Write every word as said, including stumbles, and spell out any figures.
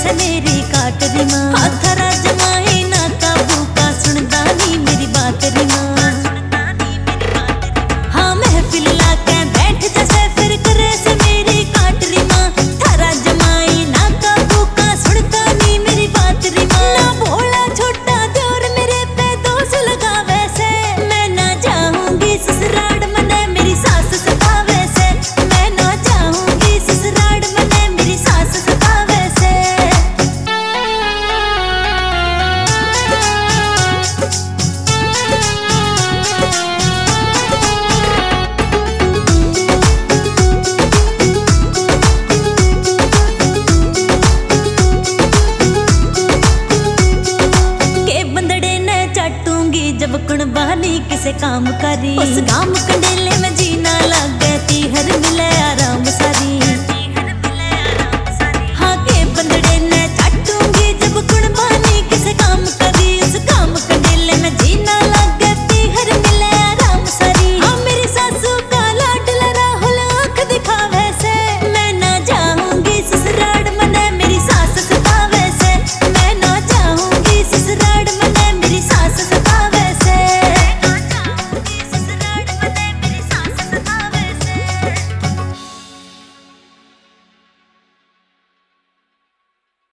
से मेरी काट री माँ। हथरा जमाए ना काबू का सुनदा नी मेरी बात री माँ। हाँ महफिल लाके बैठ जैसे फिर करे से मेरी काट री माँ। थारा जमाए ना काबू का सुनदा नी मेरी बात री माँ। ना भोला छोटा द्योर मेरे पे दोष लगावे से, मैं ना जाऊंगी ससुराल मने मेरी सास सतावे से। मैं ना जाऊंगी ससुराल मने मेरी सास सतावे से। जब कुण बाली किसे काम करी उस काम कंडेले